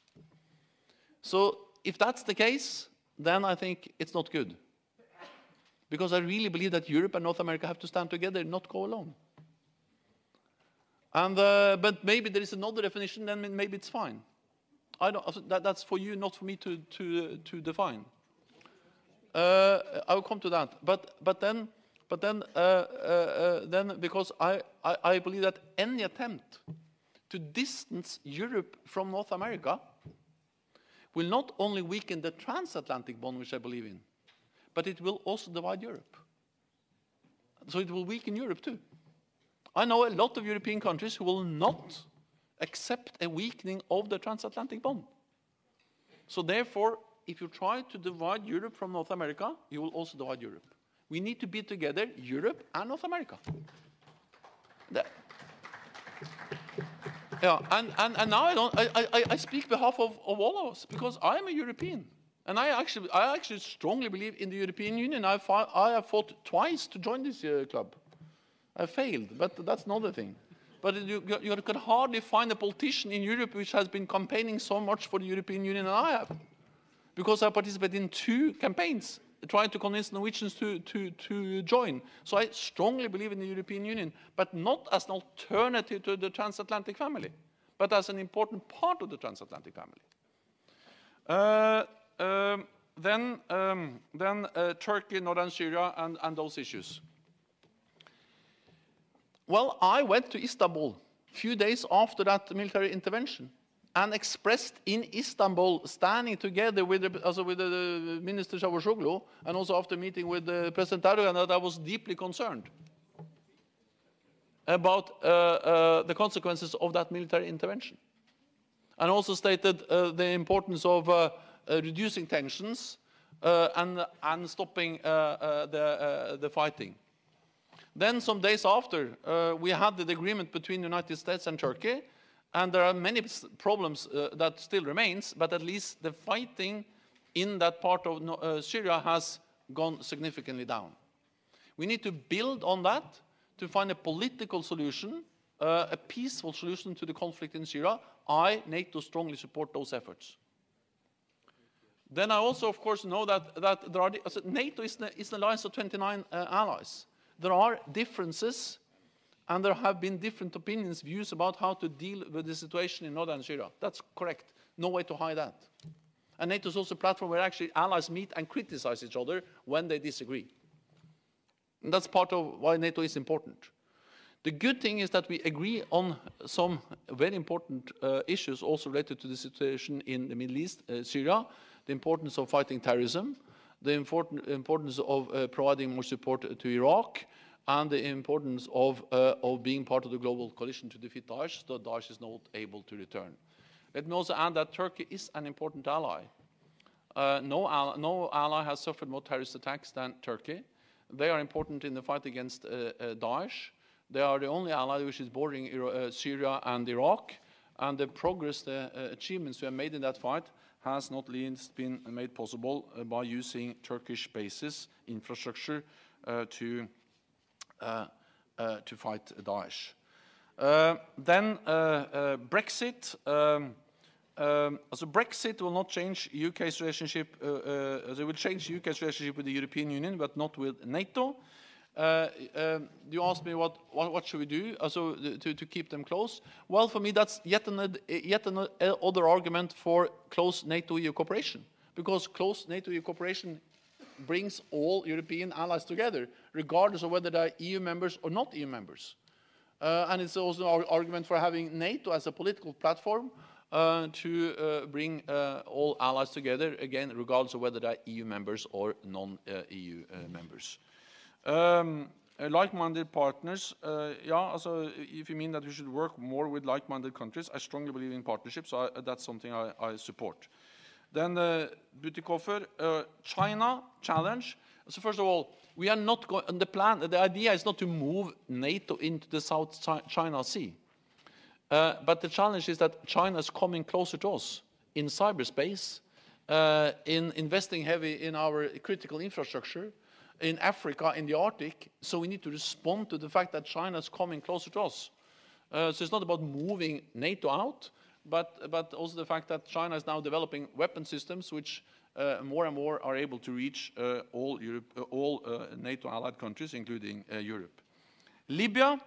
So if that's the case, then I think it's not good. Because I really believe that Europe and North America have to stand together, not go alone. And, uh, but maybe there is another definition, then maybe it's fine. I don't, that, that's for you, not for me to, to, to define. Uh, I will come to that. But, but then, But then, uh, uh, uh, then because I, I, I believe that any attempt to distance Europe from North America will not only weaken the transatlantic bond, which I believe in, but it will also divide Europe. So it will weaken Europe too. I know a lot of European countries who will not accept a weakening of the transatlantic bond. So therefore, if you try to divide Europe from North America, you will also divide Europe. We need to be together, Europe and North America. That, yeah, and, and, and now I, don't, I, I, I speak on behalf of, of all of us, because I am a European. And I actually, I actually strongly believe in the European Union. I, fought, I have fought twice to join this uh, club. I failed, but that's another thing. But you, you can hardly find a politician in Europe which has been campaigning so much for the European Union as I have. Because I participated in two campaigns trying to convince Norwegians to, to, to join. So I strongly believe in the European Union, but not as an alternative to the transatlantic family, but as an important part of the transatlantic family. Uh, um, then um, then uh, Turkey, northern Syria, and, and those issues. Well, I went to Istanbul a few days after that military intervention, and expressed in Istanbul, standing together with the, also with the Minister Çavuşoğlu, and also after meeting with the President Erdogan, that I was deeply concerned about uh, uh, the consequences of that military intervention. And also stated uh, the importance of uh, uh, reducing tensions uh, and, and stopping uh, uh, the, uh, the fighting. Then some days after, uh, we had the agreement between the United States and Turkey, and there are many problems uh, that still remains, but at least the fighting in that part of uh, Syria has gone significantly down. We need to build on that to find a political solution, uh, a peaceful solution to the conflict in Syria. I, NATO, strongly support those efforts. Then I also, of course, know that, that there are, NATO is, the, is an alliance of twenty-nine uh, allies. There are differences, and there have been different opinions, views about how to deal with the situation in northern Syria. That's correct. No way to hide that. And NATO is also a platform where actually allies meet and criticize each other when they disagree. And that's part of why NATO is important. The good thing is that we agree on some very important uh, issues also related to the situation in the Middle East, uh, Syria, the importance of fighting terrorism, the important, importance of uh, providing more support to Iraq, and the importance of, uh, of being part of the global coalition to defeat Daesh, so Daesh is not able to return. Let me also add that Turkey is an important ally. Uh, no, ally no ally has suffered more terrorist attacks than Turkey. They are important in the fight against uh, uh, Daesh. They are the only ally which is bordering uh, Syria and Iraq, and the progress, the uh, achievements we have made in that fight has not least been made possible uh, by using Turkish bases, infrastructure, uh, to Uh, uh, to fight Daesh. Uh, then uh, uh, Brexit. Um, um, so Brexit will not change U K's relationship. Uh, uh, they will change U K's relationship with the European Union, but not with NATO. Uh, um, you asked me what, what, what should we do also to, to keep them close. Well, for me, that's yet another, yet another argument for close NATO-E U cooperation, because close NATO-E U cooperation brings all European allies together, regardless of whether they're E U members or not E U members. Uh, and it's also an argument for having NATO as a political platform uh, to uh, bring uh, all allies together, again, regardless of whether they're E U members or non-E U uh, members. Um, uh, like-minded partners, uh, yeah, also if you mean that we should work more with like-minded countries, I strongly believe in partnerships, so I, that's something I, I support. Then uh, Butikofer, uh, China challenge. So first of all, we are not going, the plan, the idea is not to move NATO into the South China Sea. Uh, but the challenge is that China is coming closer to us in cyberspace, uh, in investing heavy in our critical infrastructure, in Africa, in the Arctic, so we need to respond to the fact that China is coming closer to us. Uh, so it's not about moving NATO out, but, but also the fact that China is now developing weapon systems which uh, more and more are able to reach uh, all, Europe, uh, all uh, NATO allied countries, including uh, Europe. Libya.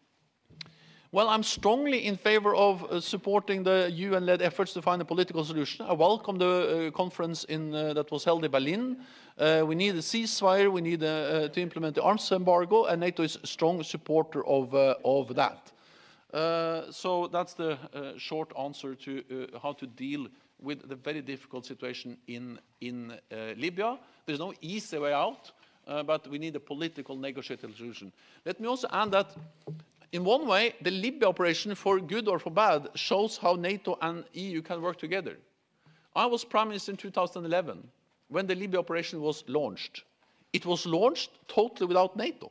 Well, I'm strongly in favor of uh, supporting the U N-led efforts to find a political solution. I welcome the uh, conference in, uh, that was held in Berlin. Uh, we need a ceasefire, we need uh, uh, to implement the arms embargo, and NATO is a strong supporter of, uh, of that. Uh, so that's the uh, short answer to uh, how to deal with the very difficult situation in, in uh, Libya. There's no easy way out, uh, but we need a political negotiated solution. Let me also add that in one way, the Libya operation, for good or for bad, shows how NATO and E U can work together. I was Prime Minister in two thousand eleven when the Libya operation was launched. It was launched totally without NATO.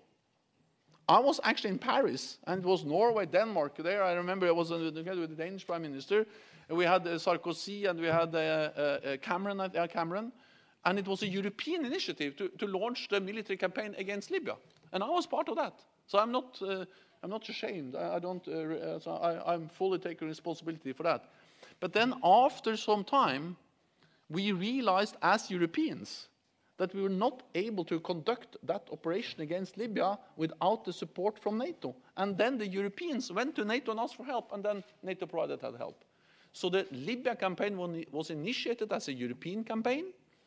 I was actually in Paris, and it was Norway, Denmark. There, I remember I was together with the Danish Prime Minister, and we had uh, Sarkozy, and we had uh, uh, Cameron, uh, Cameron, and it was a European initiative to, to launch the military campaign against Libya. And I was part of that. So I'm not... Uh, I'm not ashamed. I, I don't. Uh, so I, I'm fully taking responsibility for that. But then, after some time, we realized as Europeans that we were not able to conduct that operation against Libya without the support from NATO. And then the Europeans went to NATO and asked for help, and then NATO provided that help. So the Libya campaign was initiated as a European campaign,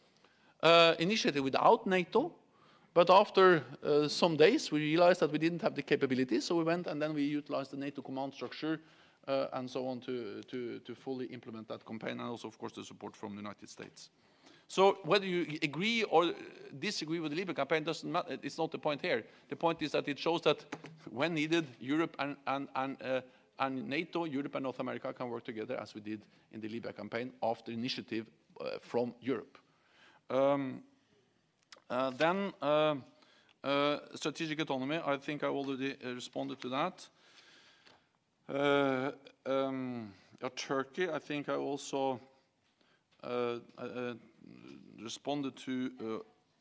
uh, initiated without NATO. But after uh, some days, we realized that we didn't have the capabilities, so we went and then we utilized the NATO command structure uh, and so on to, to, to fully implement that campaign, and also, of course, the support from the United States. So whether you agree or disagree with the Libya campaign doesn't matter. It's not the point here. The point is that it shows that when needed, Europe and, and, and, uh, and NATO, Europe and North America can work together as we did in the Libya campaign after initiative uh, from Europe. Um, Uh, then, uh, uh, strategic autonomy, I think I already uh, responded to that. Uh, um, yeah, Turkey, I think I also uh, uh, responded to... Uh,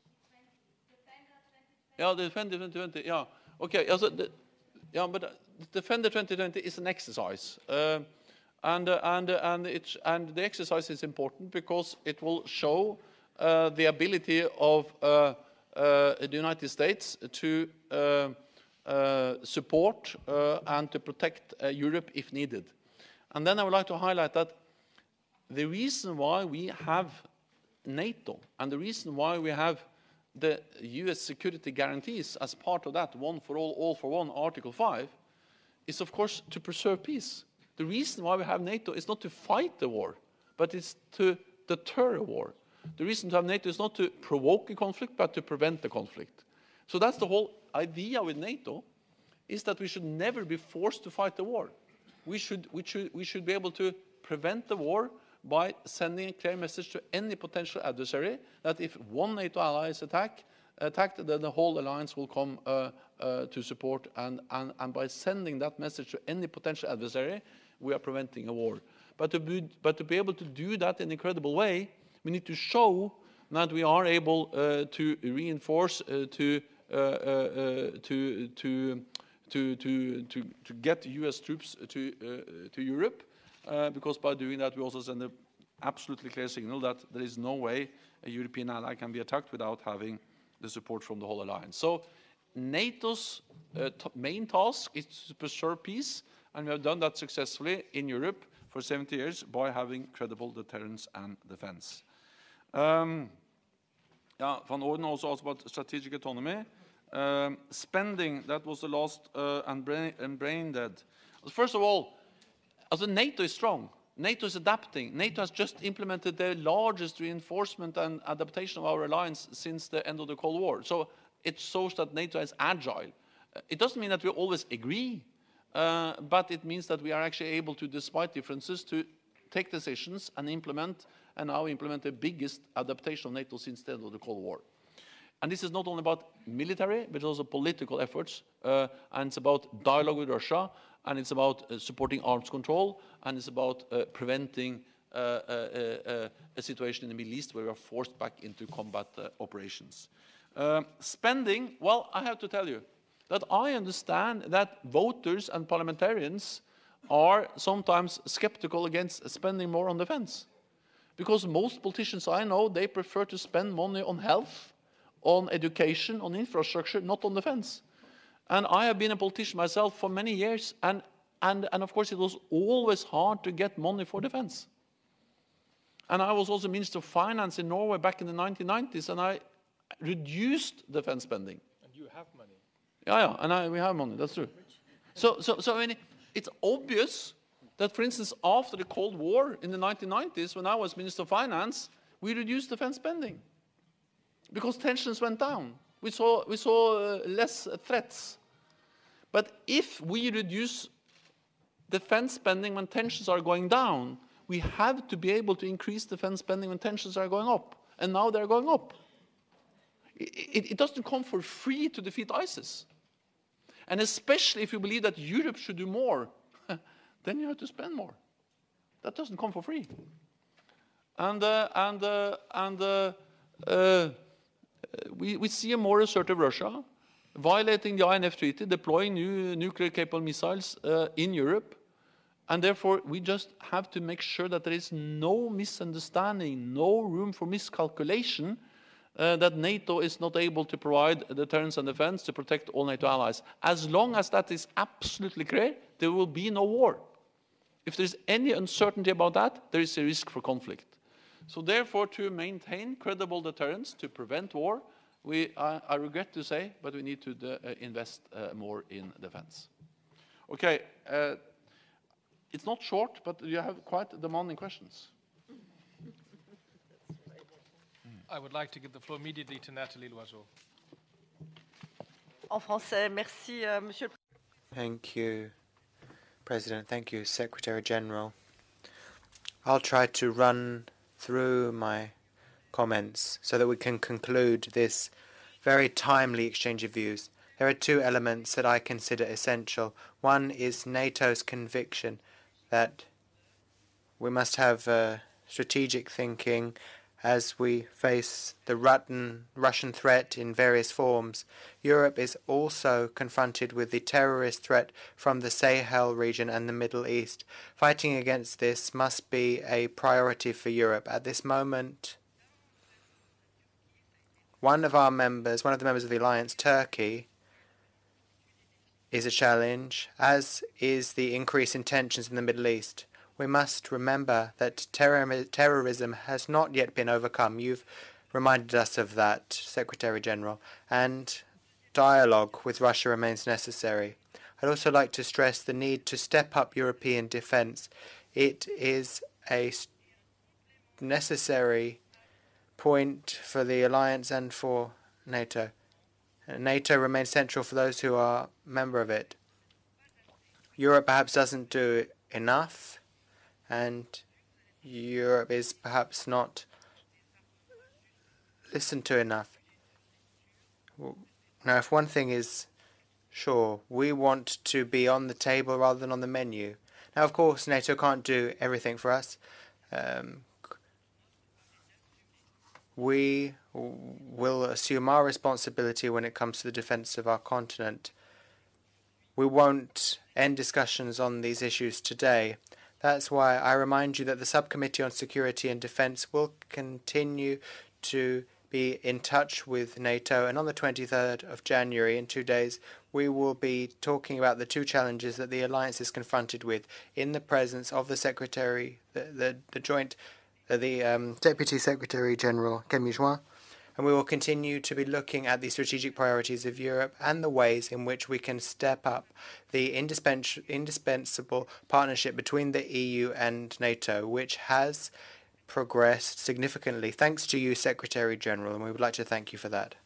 yeah, the Defender twenty twenty, yeah. Okay, also the, yeah, but the Defender twenty twenty is an exercise. Uh, and, uh, and, uh, and, it's, and the exercise is important because it will show Uh, the ability of uh, uh, the United States to uh, uh, support uh, and to protect uh, Europe if needed. And then I would like to highlight that the reason why we have NATO and the reason why we have the U S security guarantees as part of that, one for all, all for one, Article five, is of course to preserve peace. The reason why we have NATO is not to fight the war, but it's to deter a war. The reason to have NATO is not to provoke a conflict, but to prevent the conflict. So that's the whole idea with NATO, is that we should never be forced to fight the war. We should, we should, we should be able to prevent the war by sending a clear message to any potential adversary that if one NATO ally is attack, attacked, then the whole alliance will come uh, uh, to support. And, and, and by sending that message to any potential adversary, we are preventing a war. But to be, but to be able to do that in a credible way, we need to show that we are able uh, to reinforce, uh, to, uh, uh, to, to, to, to, to, to get U S troops to, uh, to Europe, uh, because by doing that we also send an absolutely clear signal that there is no way a European ally can be attacked without having the support from the whole alliance. So NATO's uh, main task is to preserve peace, and we have done that successfully in Europe for seventy years by having credible deterrence and defense. Um, yeah, Van Orden also asked about strategic autonomy. Um, spending, that was the last, uh, and, brain, and brain dead. First of all, also NATO is strong. NATO is adapting. NATO has just implemented the largest reinforcement and adaptation of our alliance since the end of the Cold War. So it shows that NATO is agile. Uh, it doesn't mean that we always agree, uh, but it means that we are actually able to, despite differences, to take decisions and implement, and now implement the biggest adaptation of NATO since the end of the Cold War. And this is not only about military, but also political efforts, uh, and it's about dialogue with Russia, and it's about uh, supporting arms control, and it's about uh, preventing uh, uh, uh, a situation in the Middle East where we are forced back into combat uh, operations. Uh, spending, well, I have to tell you that I understand that voters and parliamentarians are sometimes skeptical against spending more on defense. Because most politicians I know, they prefer to spend money on health, on education, on infrastructure, not on defense. And I have been a politician myself for many years, and, and, and of course it was always hard to get money for defense. And I was also Minister of Finance in Norway back in the nineteen nineties, and I reduced defense spending. And you have money. Yeah, yeah, and I, we have money, that's true. So, so, so I mean, it's obvious that, for instance, after the Cold War in the nineteen nineties, when I was Minister of Finance, we reduced defense spending because tensions went down. We saw, we saw uh, less uh, threats. But if we reduce defense spending when tensions are going down, we have to be able to increase defense spending when tensions are going up. And now they're going up. It, it, it doesn't come for free to defeat ISIS. And especially if you believe that Europe should do more, then you have to spend more. That doesn't come for free. And, uh, and, uh, and uh, uh, we, we see a more assertive Russia, violating the I N F Treaty, deploying new nuclear-capable missiles uh, in Europe. And therefore, we just have to make sure that there is no misunderstanding, no room for miscalculation, uh, that NATO is not able to provide deterrence and defense to protect all NATO allies. As long as that is absolutely clear, there will be no war. If there's any uncertainty about that, there is a risk for conflict. So therefore, to maintain credible deterrence, to prevent war, we, uh, I regret to say, but we need to uh, invest uh, more in defense. Okay, uh, it's not short, but you have quite demanding questions. I would like to give the floor immediately to Nathalie Loiseau. En français, merci, uh, Monsieur. Thank you, President. Thank you, Secretary General. I'll try to run through my comments so that we can conclude this very timely exchange of views. There are two elements that I consider essential. One is NATO's conviction that we must have uh, strategic thinking as we face the Russian, Russian threat in various forms. Europe is also confronted with the terrorist threat from the Sahel region and the Middle East. Fighting against this must be a priority for Europe. At this moment, one of our members, one of the members of the alliance, Turkey, is a challenge, as is the increase in tensions in the Middle East. We must remember that terror terrorism has not yet been overcome. You've reminded us of that, Secretary General, and dialogue with Russia remains necessary. I'd also like to stress the need to step up European defense. It is a necessary point for the alliance and for NATO. NATO remains central for those who are a member of it. Europe perhaps doesn't do enough, and Europe is perhaps not listened to enough. Now, if one thing is sure, we want to be on the table rather than on the menu. Now, of course, NATO can't do everything for us. Um, we will assume our responsibility when it comes to the defense of our continent. We won't end discussions on these issues today. That's why I remind you that the Subcommittee on Security and Defence will continue to be in touch with NATO, and on the twenty-third of January, in two days, we will be talking about the two challenges that the alliance is confronted with in the presence of the Secretary, the, the, the joint, uh, the um, Deputy Secretary General, Camille Join, and we will continue to be looking at the strategic priorities of Europe and the ways in which we can step up the indispens indispensable partnership between the E U and NATO, which has progressed significantly thanks to you, Secretary General, and we would like to thank you for that.